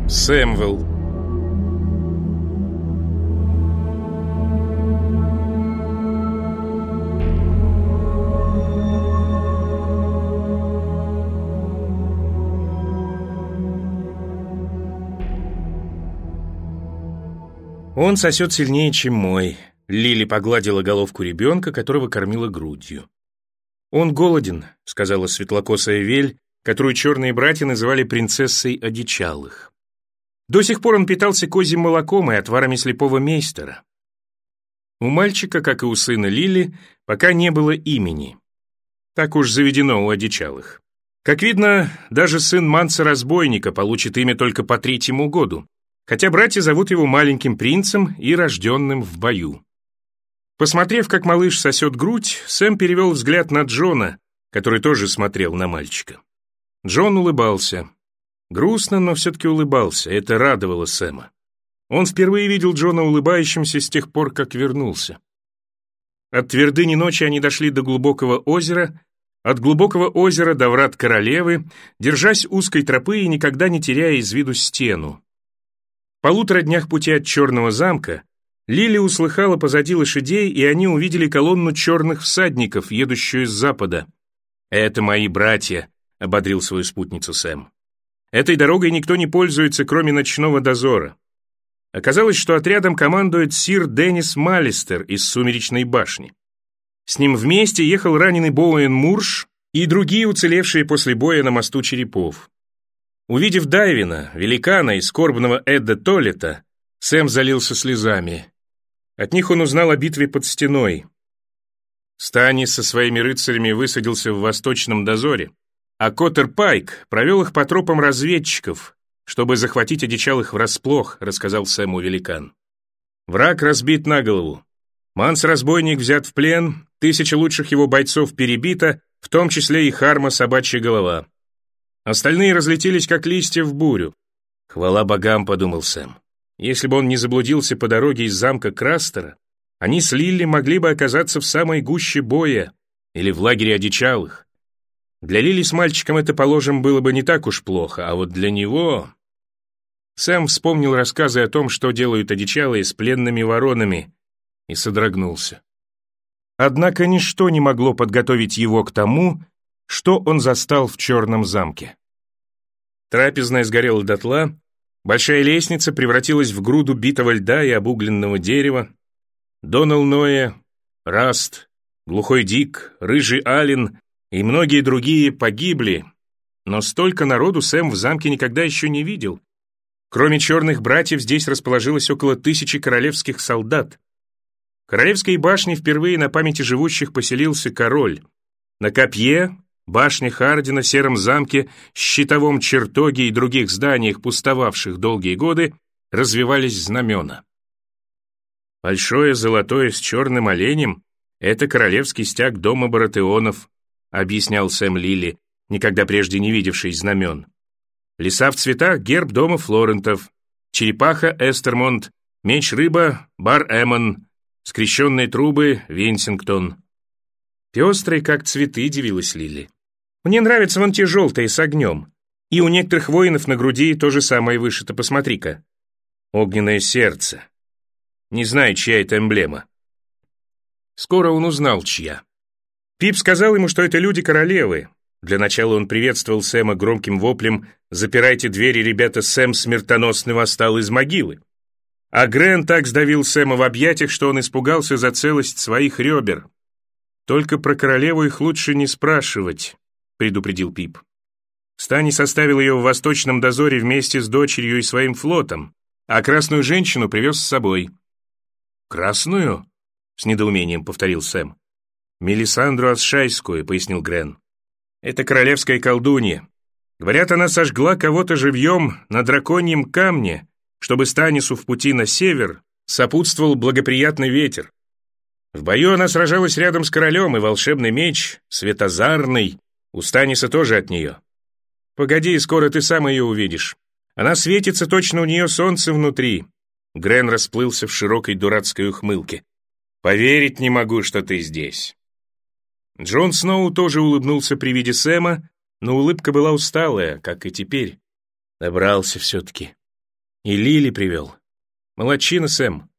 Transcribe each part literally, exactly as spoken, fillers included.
Сэмвелл. Он сосет сильнее, чем мой. Лили погладила головку ребенка, которого кормила грудью. «Он голоден», — сказала светлокосая Вель, которую черные братья называли принцессой одичалых. До сих пор он питался козьим молоком и отварами слепого мейстера. У мальчика, как и у сына Лили, пока не было имени. Так уж заведено у одичалых. Как видно, даже сын Манса-разбойника получит имя только по третьему году, хотя братья зовут его маленьким принцем и рожденным в бою. Посмотрев, как малыш сосет грудь, Сэм перевел взгляд на Джона, который тоже смотрел на мальчика. Джон улыбался. Грустно, но все-таки улыбался. Это радовало Сэма. Он впервые видел Джона улыбающимся с тех пор, как вернулся. От твердыни ночи они дошли до глубокого озера, от глубокого озера до врат королевы, держась узкой тропы и никогда не теряя из виду стену. В полутора днях пути от Черного замка Лили услыхала позади лошадей, и они увидели колонну черных всадников, едущую с запада. «Это мои братья», — ободрил свою спутницу Сэм. «Этой дорогой никто не пользуется, кроме ночного дозора». Оказалось, что отрядом командует сир Деннис Маллистер из Сумеречной башни. С ним вместе ехал раненый Боуэн Мурш и другие уцелевшие после боя на мосту черепов. Увидев Дайвина, великана и скорбного Эдда Толлета, Сэм залился слезами. От них он узнал о битве под стеной. Станис со своими рыцарями высадился в восточном дозоре, а Коттер Пайк провел их по тропам разведчиков, чтобы захватить одичалых врасплох, рассказал Сэму великан. Враг разбит на голову. Манс-разбойник взят в плен, тысяча лучших его бойцов перебита, в том числе и Харма собачья голова. Остальные разлетелись, как листья в бурю. «Хвала богам», — подумал Сэм. Если бы он не заблудился по дороге из замка Крастера, они с Лилли могли бы оказаться в самой гуще боя или в лагере одичалых. Для Лили с мальчиком это, положим, было бы не так уж плохо, а вот для него... Сэм вспомнил рассказы о том, что делают одичалые с пленными воронами, и содрогнулся. Однако ничто не могло подготовить его к тому, что он застал в Черном замке. Трапезная сгорела дотла, большая лестница превратилась в груду битого льда и обугленного дерева. Донал Ноэ, Раст, Глухой Дик, Рыжий Ален и многие другие погибли, но столько народу Сэм в замке никогда еще не видел. Кроме черных братьев, здесь расположилось около тысячи королевских солдат. В королевской башне впервые на памяти живущих поселился король. На копье, башне Хардина, сером замке, щитовом чертоге и других зданиях, пустовавших долгие годы, развивались знамена. Большое золотое с черным оленем — это королевский стяг дома Баратеонов, объяснял Сэм Лили, никогда прежде не видевший знамен. Леса в цветах — герб дома Флорентов, черепаха — Эстермонт, меч-рыба — Бар-Эмон, скрещенные трубы — Винсингтон. Пестрые, как цветы, дивилась Лили. Мне нравятся вон те желтые с огнем. И у некоторых воинов на груди то же самое вышито, посмотри-ка. Огненное сердце. Не знаю, чья это эмблема. Скоро он узнал, чья. Пип сказал ему, что это люди королевы. Для начала он приветствовал Сэма громким воплем «Запирайте двери, ребята, Сэм смертоносный восстал из могилы». А Грен так сдавил Сэма в объятиях, что он испугался за целость своих ребер. «Только про королеву их лучше не спрашивать», — предупредил Пип. Стани составил ее в восточном дозоре вместе с дочерью и своим флотом, а красную женщину привез с собой. «Красную?» — с недоумением повторил Сэм. «Мелисандру Асшайскую», — пояснил Грен. «Это королевская колдунья. Говорят, она сожгла кого-то живьем на драконьем камне, чтобы Станису в пути на север сопутствовал благоприятный ветер. В бою она сражалась рядом с королем, и волшебный меч, светозарный, у Станиса тоже от нее. Погоди, скоро ты сам ее увидишь. Она светится, точно у нее солнце внутри». Грен расплылся в широкой дурацкой ухмылке. «Поверить не могу, что ты здесь». Джон Сноу тоже улыбнулся при виде Сэма, но улыбка была усталая, как и теперь. Добрался все-таки. И Лили привел. Молодчина, Сэм.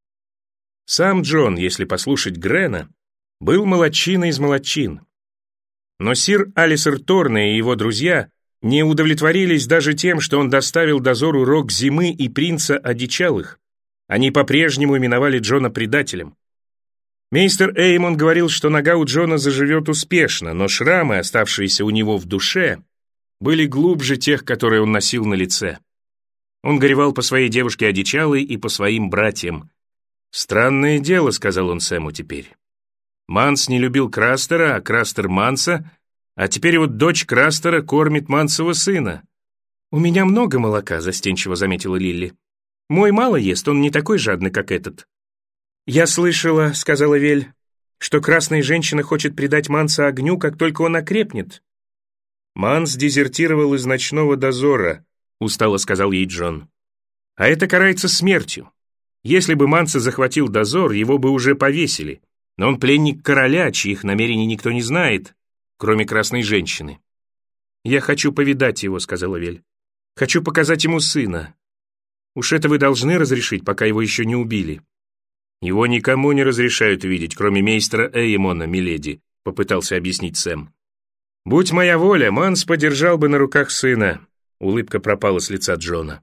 Сам Джон, если послушать Грена, был молодчиной из молодчин. Но сир Алисер Торне и его друзья не удовлетворились даже тем, что он доставил дозору рог зимы и принца одичалых. Они по-прежнему именовали Джона предателем. Мейстер Эймон говорил, что нога у Джона заживет успешно, но шрамы, оставшиеся у него в душе, были глубже тех, которые он носил на лице. Он горевал по своей девушке одичалой и по своим братьям. «Странное дело», — сказал он Сэму теперь. «Манс не любил Крастера, а Крастер Манса, а теперь вот дочь Крастера кормит Мансова сына». «У меня много молока», — застенчиво заметила Лилли. «Мой мало ест, он не такой жадный, как этот». «Я слышала», — сказала Вель, «что красная женщина хочет предать Манса огню, как только он окрепнет». «Манс дезертировал из ночного дозора», — устало сказал ей Джон. «А это карается смертью. Если бы Манса захватил дозор, его бы уже повесили. Но он пленник короля, чьих намерений никто не знает, кроме красной женщины». «Я хочу повидать его», — сказала Вель. «Хочу показать ему сына. Уж это вы должны разрешить, пока его еще не убили». «Его никому не разрешают видеть, кроме мейстера Эймона, миледи», — попытался объяснить Сэм. «Будь моя воля, Манс подержал бы на руках сына». Улыбка пропала с лица Джона.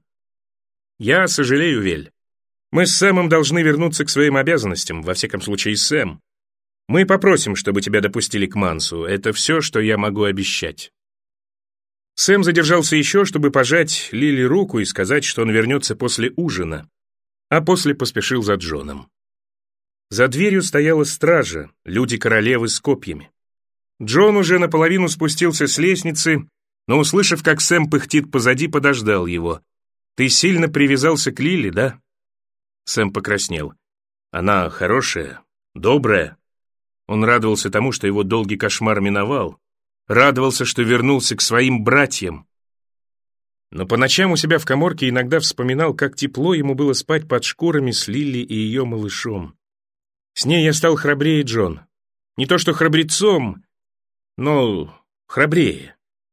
«Я сожалею, Вель. Мы с Сэмом должны вернуться к своим обязанностям, во всяком случае Сэм. Мы попросим, чтобы тебя допустили к Мансу. Это все, что я могу обещать». Сэм задержался еще, чтобы пожать Лили руку и сказать, что он вернется после ужина, а после поспешил за Джоном. За дверью стояла стража, люди королевы с копьями. Джон уже наполовину спустился с лестницы, но, услышав, как Сэм пыхтит позади, подождал его. «Ты сильно привязался к Лили, да?» Сэм покраснел. «Она хорошая, добрая». Он радовался тому, что его долгий кошмар миновал, радовался, что вернулся к своим братьям. Но по ночам у себя в каморке иногда вспоминал, как тепло ему было спать под шкурами с Лили и ее малышом. «С ней я стал храбрее, Джон. Не то что храбрецом, но храбрее».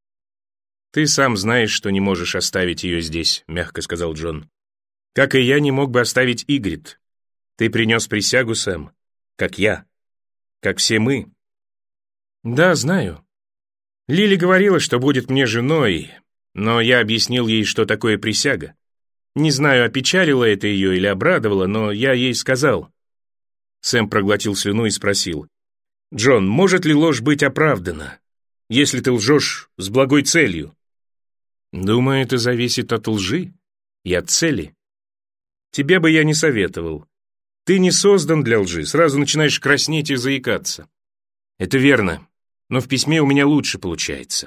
«Ты сам знаешь, что не можешь оставить ее здесь», — мягко сказал Джон. «Как и я не мог бы оставить Игрит. Ты принес присягу, Сэм, как я, как все мы». «Да, знаю. Лили говорила, что будет мне женой, но я объяснил ей, что такое присяга. Не знаю, опечалило это ее или обрадовало, но я ей сказал». Сэм проглотил слюну и спросил: «Джон, может ли ложь быть оправдана, если ты лжешь с благой целью?» «Думаю, это зависит от лжи и от цели. Тебе бы я не советовал. Ты не создан для лжи, сразу начинаешь краснеть и заикаться». «Это верно, но в письме у меня лучше получается.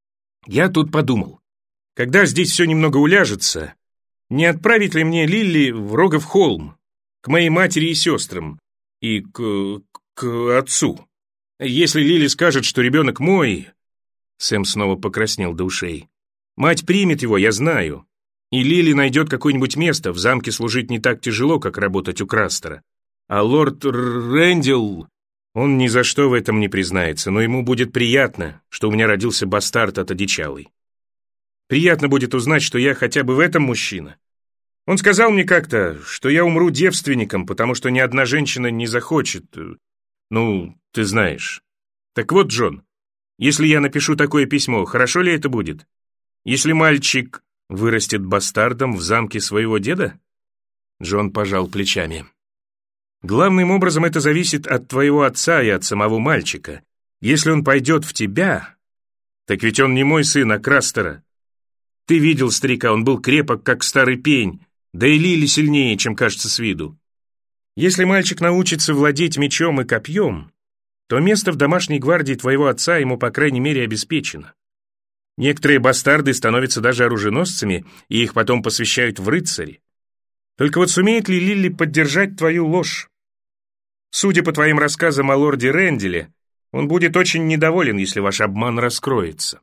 Я тут подумал, когда здесь все немного уляжется, не отправить ли мне Лилли в Рогов-Холм, к моей матери и сестрам, и к... к отцу? Если Лили скажет, что ребенок мой...» Сэм снова покраснел до ушей. «Мать примет его, я знаю. И Лили найдет какое-нибудь место, в замке служить не так тяжело, как работать у Крастера. А лорд Рэндилл, он ни за что в этом не признается, но ему будет приятно, что у меня родился бастард от одичалой. Приятно будет узнать, что я хотя бы в этом мужчина. Он сказал мне как-то, что я умру девственником, потому что ни одна женщина не захочет. Ну, ты знаешь. Так вот, Джон, если я напишу такое письмо, хорошо ли это будет? Если мальчик вырастет бастардом в замке своего деда?» Джон пожал плечами. «Главным образом это зависит от твоего отца и от самого мальчика. Если он пойдет в тебя, так ведь он не мой сын, а Крастера. Ты видел старика, он был крепок, как старый пень, да и Лили сильнее, чем кажется с виду. Если мальчик научится владеть мечом и копьем, то место в домашней гвардии твоего отца ему, по крайней мере, обеспечено. Некоторые бастарды становятся даже оруженосцами, и их потом посвящают в рыцари. Только вот сумеет ли Лили поддержать твою ложь? Судя по твоим рассказам о лорде Рэндиле, он будет очень недоволен, если ваш обман раскроется».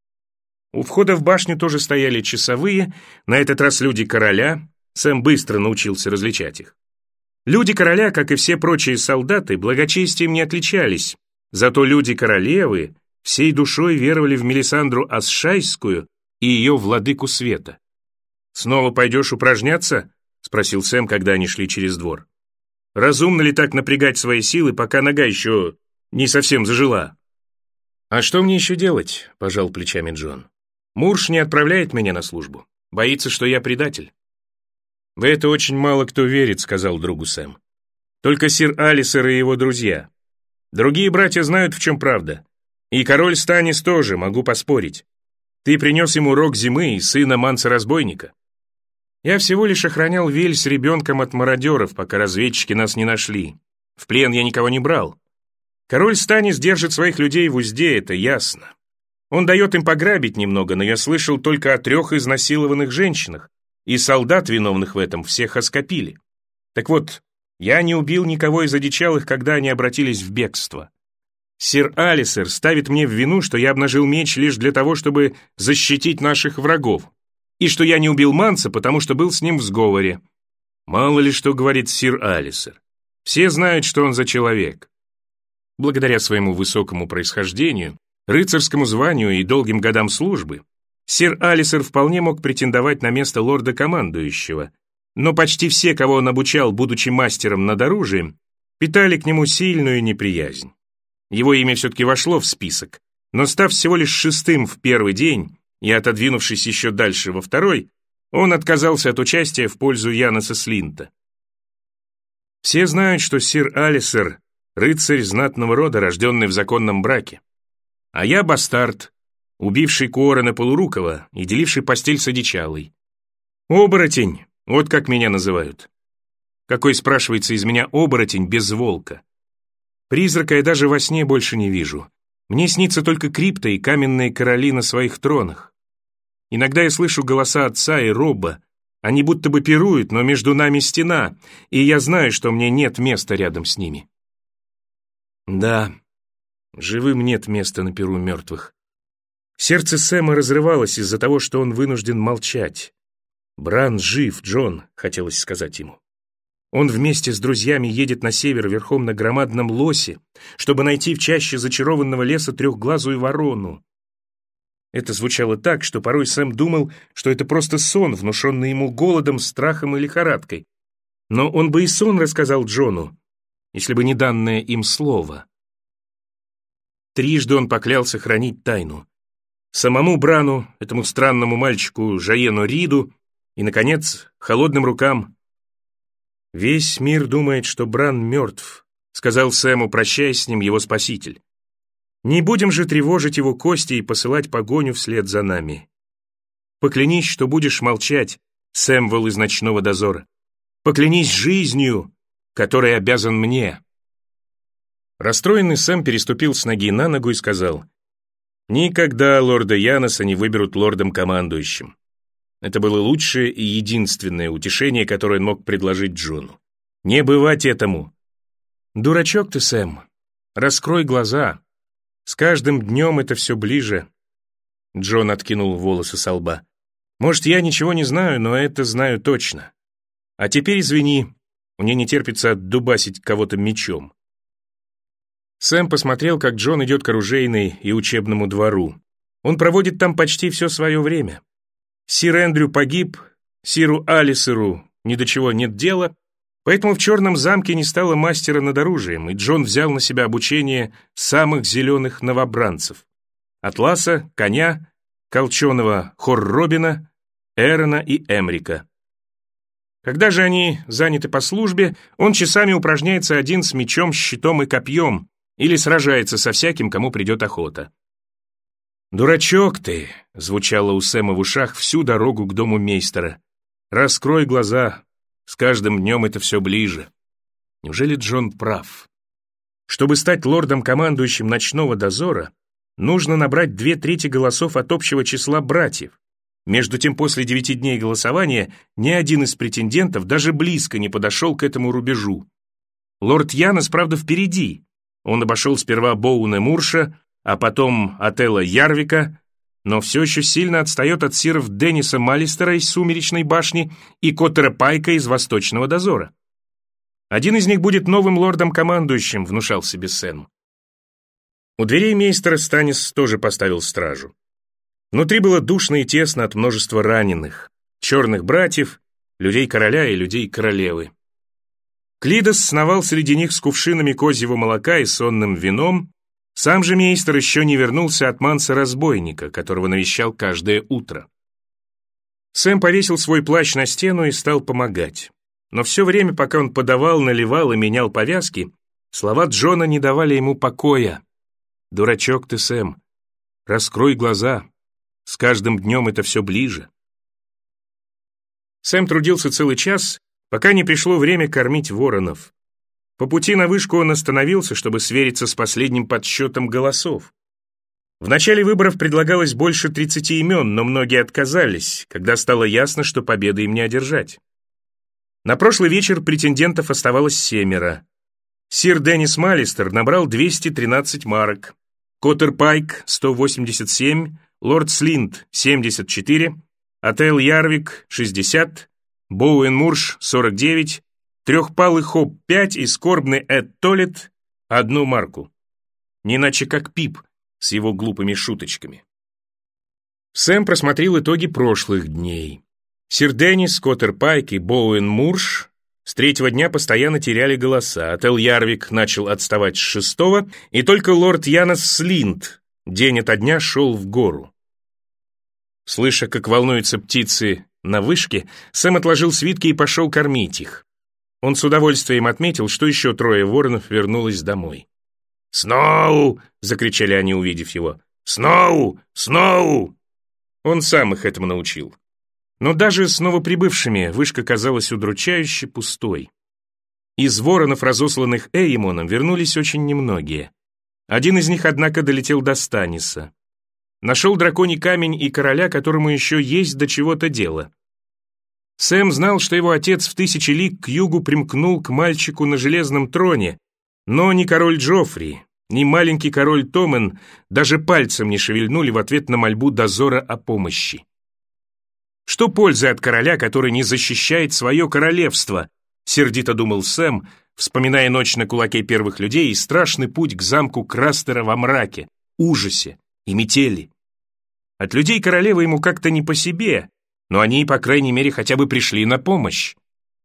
У входа в башню тоже стояли часовые, на этот раз люди короля. Сэм быстро научился различать их. Люди короля, как и все прочие солдаты, благочестием не отличались, зато люди королевы всей душой веровали в Мелисандру Асшайскую и ее владыку света. снова пойдешь упражняться?» — спросил Сэм, когда они шли через двор. «Разумно ли так напрягать свои силы, пока нога еще не совсем зажила?» «А что мне еще делать?» — пожал плечами Джон. «Мурш не отправляет меня на службу. Боится, что я предатель». «В это очень мало кто верит», — сказал другу Сэм. «Только сир Алисер и его друзья. Другие братья знают, в чем правда. И король Станис тоже, могу поспорить. Ты принес ему рог зимы и сына манца-разбойника. Я всего лишь охранял Вель с ребенком от мародеров, пока разведчики нас не нашли. В плен я никого не брал. Король Станис держит своих людей в узде, это ясно. Он дает им пограбить немного, но я слышал только о трех изнасилованных женщинах, и солдат, виновных в этом, всех оскопили. Так вот, я не убил никого из одичалых, когда они обратились в бегство. Сир Алисер ставит мне в вину, что я обнажил меч лишь для того, чтобы защитить наших врагов, и что я не убил Манса, потому что был с ним в сговоре. Мало ли что говорит сир Алисер. Все знают, что он за человек. Благодаря своему высокому происхождению, рыцарскому званию и долгим годам службы, сир Алисер вполне мог претендовать на место лорда-командующего, но почти все, кого он обучал, будучи мастером над оружием, питали к нему сильную неприязнь. Его имя все-таки вошло в список, но став всего лишь шестым в первый день и отодвинувшись еще дальше во второй, он отказался от участия в пользу Яноса Слинта. Все знают, что сир Алисер — рыцарь знатного рода, рожденный в законном браке. А я бастард, убивший Куорана Полурукова и деливший постель с одичалой. Оборотень, вот как меня называют. Какой, спрашивается, из меня оборотень без волка? Призрака я даже во сне больше не вижу. Мне снится только крипта и каменные короли на своих тронах. Иногда я слышу голоса отца и Робба. Они будто бы пируют, но между нами стена, и я знаю, что мне нет места рядом с ними. Да, живым нет места на пиру мертвых. Сердце Сэма разрывалось из-за того, что он вынужден молчать. «Бран жив, Джон», — хотелось сказать ему. Он вместе с друзьями едет на север верхом на громадном лосе, чтобы найти в чаще зачарованного леса трехглазую ворону. Это звучало так, что порой Сэм думал, что это просто сон, внушенный ему голодом, страхом и лихорадкой. Но он бы и сон рассказал Джону, если бы не данное им слово. Трижды он поклялся хранить тайну. Самому Брану, этому странному мальчику Жаену Риду и, наконец, холодным рукам. «Весь мир думает, что Бран мертв», — сказал Сэму, прощаясь с ним, его спаситель. «Не будем же тревожить его кости и посылать погоню вслед за нами. Поклянись, что будешь молчать, Сэмвелл из ночного дозора. Поклянись жизнью, которой обязан мне». Расстроенный Сэм переступил с ноги на ногу и сказал: «Никогда лорда Яноса не выберут лордом-командующим». Это было лучшее и единственное утешение, которое он мог предложить Джону. «Не бывать этому!» «Дурачок ты, Сэм! Раскрой глаза! С каждым днем это все ближе!» Джон откинул волосы со лба. «Может, я ничего не знаю, но это знаю точно. А теперь извини, мне не терпится отдубасить кого-то мечом». Сэм посмотрел, как Джон идет к оружейной и учебному двору. Он проводит там почти все свое время. Сир Эндрю погиб, сиру Алисеру ни до чего нет дела, поэтому в Черном замке не стало мастера над оружием, и Джон взял на себя обучение самых зеленых новобранцев: Атласа, Коня, Колченого Хорробина, Эрона и Эмрика. Когда же они заняты по службе, он часами упражняется один с мечом, щитом и копьем или сражается со всяким, кому придет охота. «Дурачок ты!» — звучало у Сэма в ушах всю дорогу к дому мейстера. «Раскрой глаза, с каждым днем это все ближе». Неужели Джон прав? Чтобы стать лордом-командующим ночного дозора, нужно набрать две трети голосов от общего числа братьев. Между тем, после девяти дней голосования ни один из претендентов даже близко не подошел к этому рубежу. Лорд Янос, правда, впереди. Он обошел сперва Боуна Мурша, а потом Отелла Ярвика, но все еще сильно отстает от сиров Денниса Маллистера из Сумеречной башни и Коттера Пайка из Восточного дозора. Один из них будет новым лордом-командующим, внушал себе Сэм. У дверей мейстера Станис тоже поставил стражу. Внутри было душно и тесно от множества раненых. черных братьев, людей короля и людей королевы. Клидос сновал среди них с кувшинами козьего молока и сонным вином. Сам же мейстер еще не вернулся от манса-разбойника, которого навещал каждое утро. Сэм повесил свой плащ на стену и стал помогать. Но все время, пока он подавал, наливал и менял повязки, слова Джона не давали ему покоя. «Дурачок ты, Сэм, раскрой глаза, с каждым днем это все ближе». Сэм трудился целый час, пока не пришло время кормить воронов. По пути на вышку он остановился, чтобы свериться с последним подсчетом голосов. В начале выборов предлагалось больше тридцати имен, но многие отказались, когда стало ясно, что победы им не одержать. На прошлый вечер претендентов оставалось семеро. Сир Деннис Малистер набрал двести тринадцать марок, Коттер Пайк — сто восемьдесят семь, лорд Слинт — семьдесят четыре, Ател Ярвик — шестьдесят, Боуэн Мурш — сорок девять, Трехпалый Хоп — пять и скорбный Эд Толлет — одну марку. Не иначе как Пип с его глупыми шуточками. Сэм просмотрел итоги прошлых дней. Сир Деннис, Коттер Пайк и Боуэн Мурш с третьего дня постоянно теряли голоса. Ател Ярвик начал отставать с шестого, и только лорд Янос Слинт день ото дня шел в гору. Слыша, как волнуются птицы на вышке, Сэм отложил свитки и пошел кормить их. Он с удовольствием отметил, что еще трое воронов вернулось домой. «Сноу!» — закричали они, увидев его. «Сноу! Сноу!» Он сам их этому научил. Но даже с новоприбывшими вышка казалась удручающе пустой. Из воронов, разосланных Эймоном, вернулись очень немногие. Один из них, однако, долетел до Станиса. Нашел драконий камень и короля, которому еще есть до чего-то дело. Сэм знал, что его отец в тысячи лиг к югу примкнул к мальчику на железном троне, но ни король Джоффри, ни маленький король Томен даже пальцем не шевельнули в ответ на мольбу дозора о помощи. Что пользы от короля, который не защищает свое королевство, сердито думал Сэм, вспоминая ночь на кулаке первых людей и страшный путь к замку Крастера во мраке, ужасе и метели. От людей королевы ему как-то не по себе, но они, по крайней мере, хотя бы пришли на помощь.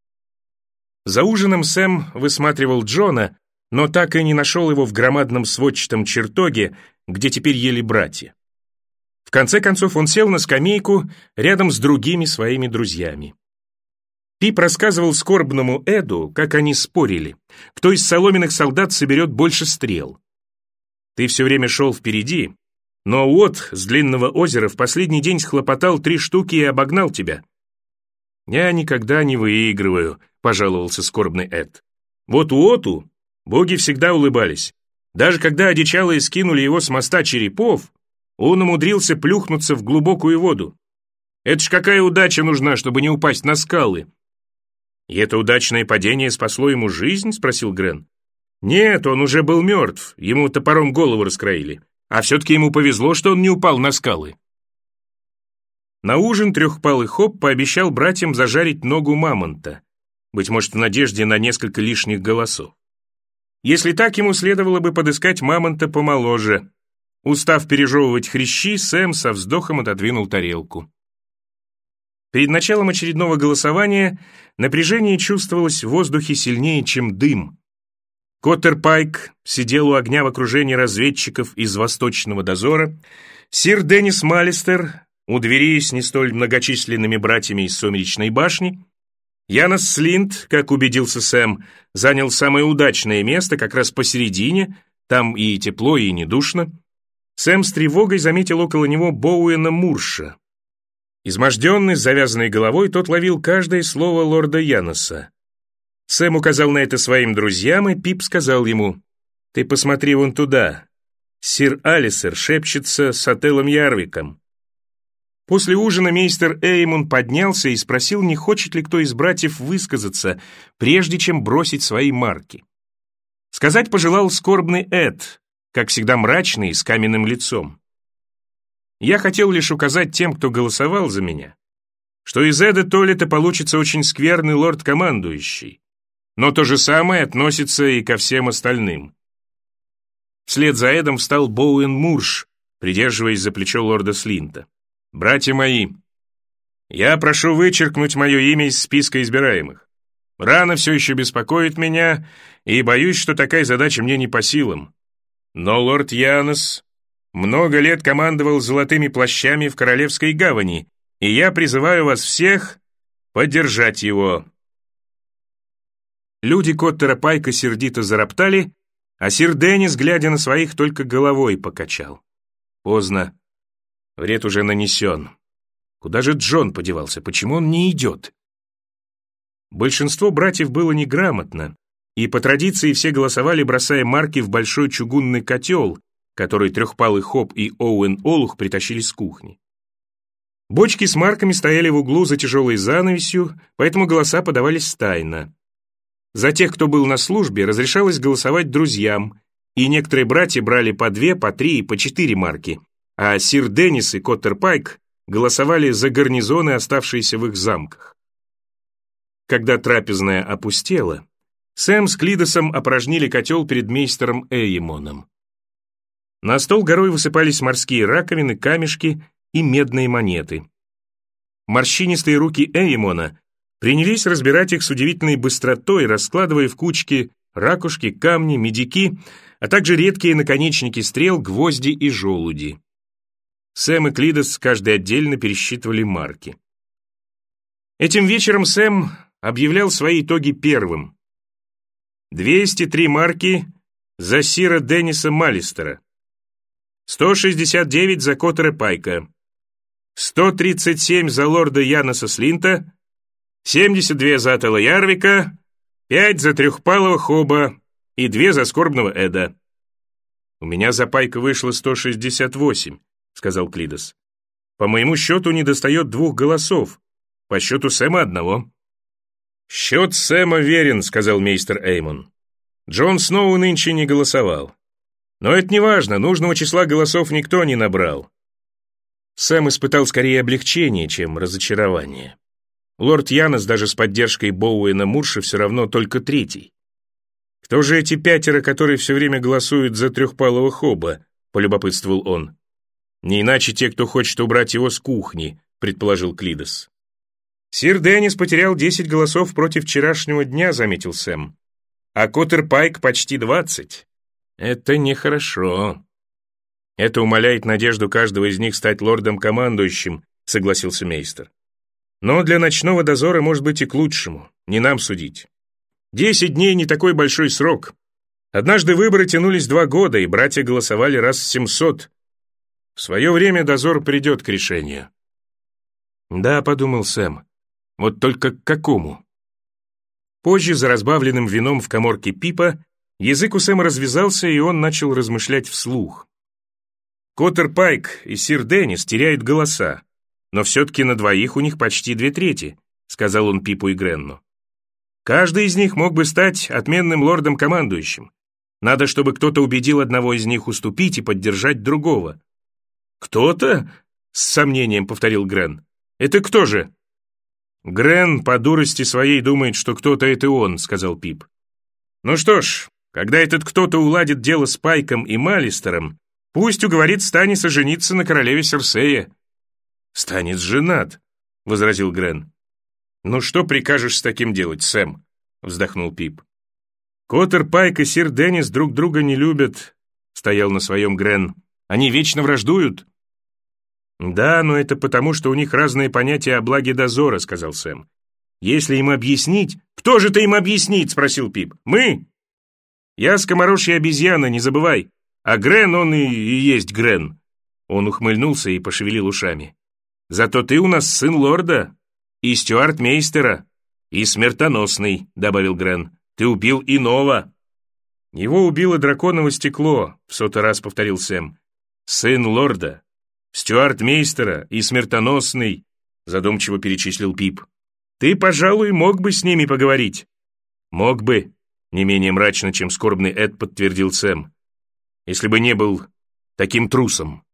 За ужином Сэм высматривал Джона, но так и не нашел его в громадном сводчатом чертоге, где теперь ели братья. В конце концов он сел на скамейку рядом с другими своими друзьями. Пип рассказывал скорбному Эду, как они спорили, кто из соломенных солдат соберет больше стрел. «Ты все время шел впереди, но Уот с длинного озера в последний день схлопотал три штуки и обогнал тебя». «Я никогда не выигрываю», — пожаловался скорбный Эд. «Вот Уоту боги всегда улыбались. Даже когда одичалые скинули его с моста черепов, он умудрился плюхнуться в глубокую воду. Это ж какая удача нужна, чтобы не упасть на скалы!» «И это удачное падение спасло ему жизнь?» — спросил Грен. «Нет, он уже был мертв, ему топором голову раскроили. А все-таки ему повезло, что он не упал на скалы». На ужин Трехпалый Хоп пообещал братьям зажарить ногу мамонта, быть может, в надежде на несколько лишних голосов. Если так, ему следовало бы подыскать мамонта помоложе. Устав пережевывать хрящи, Сэм со вздохом отодвинул тарелку. Перед началом очередного голосования напряжение чувствовалось в воздухе сильнее, чем дым. Коттер Пайк сидел у огня в окружении разведчиков из Восточного дозора, сир Деннис Малистер у двери с не столь многочисленными братьями из Сумеречной башни. Янос Слинт, как убедился Сэм, занял самое удачное место как раз посередине, там и тепло, и не душно. Сэм с тревогой заметил около него Боуэна Мурша. Изможденный, с завязанной головой, тот ловил каждое слово лорда Яноса. Сэм указал на это своим друзьям, и Пип сказал ему: «Ты посмотри вон туда. Сир Алисер шепчется с Ателлом Ярвиком». После ужина мейстер Эймон поднялся и спросил, не хочет ли кто из братьев высказаться, прежде чем бросить свои марки. Сказать пожелал скорбный Эд, как всегда мрачный и с каменным лицом. «Я хотел лишь указать тем, кто голосовал за меня, что из Эда Толлета получится очень скверный лорд-командующий, но то же самое относится и ко всем остальным». Вслед за Эдом встал Боуэн Мурш, придерживаясь за плечо лорда Слинта. «Братья мои, Я прошу вычеркнуть мое имя из списка избираемых. Рана все еще беспокоит меня, и боюсь, что такая задача мне не по силам. Но лорд Янос много лет командовал золотыми плащами в Королевской гавани, и я призываю вас всех поддержать его». Люди Коттера Пайка сердито зароптали, а сир Деннис, глядя на своих, только головой покачал. Поздно. Вред уже нанесен. Куда же Джон подевался? Почему он не идет? Большинство братьев было неграмотно, и по традиции все голосовали, бросая марки в большой чугунный котел, который трехпалый Хоп и Оуэн Олух притащили с кухни. Бочки с марками стояли в углу за тяжелой занавесью, поэтому голоса подавались тайно. За тех, кто был на службе, разрешалось голосовать друзьям, и некоторые братья брали по две, по три и по четыре марки, а сир Деннис и Коттер Пайк голосовали за гарнизоны, оставшиеся в их замках. Когда трапезная опустела, Сэм с Клидосом опорожнили котел перед мейстером Эймоном. На стол горой высыпались морские раковины, камешки и медные монеты. Морщинистые руки Эймона принялись разбирать их с удивительной быстротой, раскладывая в кучки ракушки, камни, медики, а также редкие наконечники стрел, гвозди и желуди. Сэм и Клидос каждый отдельно пересчитывали марки. Этим вечером Сэм объявлял свои итоги первым. двести три марки за сира Денниса Маллистера, сто шестьдесят девять за Коттера Пайка, сто тридцать семь за лорда Яноса Слинта, семьдесят два за Аттела Ярвика, пять за трехпалого Хоба и два за скорбного Эда. «У меня за Пайка вышло сто шестьдесят восемь», — сказал Клидос. «По моему счету недостает двух голосов, по счету Сэма одного». «Счет Сэма верен», — сказал мейстер Эймон. «Джон Сноу нынче не голосовал. Но это не важно, нужного числа голосов никто не набрал». Сэм испытал скорее облегчение, чем разочарование. Лорд Янос даже с поддержкой Боуэна Мурша все равно только третий. «Кто же эти пятеро, которые все время голосуют за трехпалого Хоба?» — полюбопытствовал он. «Не иначе те, кто хочет убрать его с кухни», — предположил Клидос. «Сир Деннис потерял десять голосов против вчерашнего дня», — заметил Сэм. «А Коттер Пайк почти двадцать. Это нехорошо». «Это умаляет надежду каждого из них стать лордом-командующим», — согласился мейстер. «Но для ночного дозора, может быть, и к лучшему. Не нам судить. Десять дней — не такой большой срок. Однажды выборы тянулись два года, и братья голосовали раз в семьсот. В свое время дозор придет к решению». «Да», — подумал Сэм, — «вот только к какому?» Позже, за разбавленным вином в каморке Пипа, язык у Сэма развязался, и он начал размышлять вслух. Коттер Пайк и сир Деннис теряют голоса, но все-таки на двоих у них почти две трети, сказал он Пипу и Гренну. Каждый из них мог бы стать отменным лордом-командующим. Надо, чтобы кто-то убедил одного из них уступить и поддержать другого. «Кто-то?» — с сомнением повторил Грен. «Это кто же?» «Грен по дурости своей думает, что кто-то это он», — сказал Пип. «Ну что ж, когда этот кто-то уладит дело с Пайком и Маллистером, пусть уговорит Станиса жениться на королеве Серсея». «Станис женат», — возразил Грен. «Ну что прикажешь с таким делать, Сэм?» — вздохнул Пип. «Коттер Пайк и сир Деннис друг друга не любят», — стоял на своем Грен. «Они вечно враждуют». «Да, но это потому, что у них разные понятия о благе дозора», — сказал Сэм. «Если им объяснить...» «Кто же ты им объяснит?» — спросил Пип. «Мы?» «Я скоморожья обезьяна, не забывай. А Грен, он и, и есть Грен». Он ухмыльнулся и пошевелил ушами. «Зато ты у нас сын лорда и стюардмейстера, и смертоносный», — добавил Грен. «Ты убил иного». «Его убило драконово стекло», — в сотый раз повторил Сэм. «Сын лорда, стюардмейстера и смертоносный», — задумчиво перечислил Пип. «Ты, пожалуй, мог бы с ними поговорить». «Мог бы», — не менее мрачно, чем скорбный Эд, подтвердил Сэм, «если бы не был таким трусом».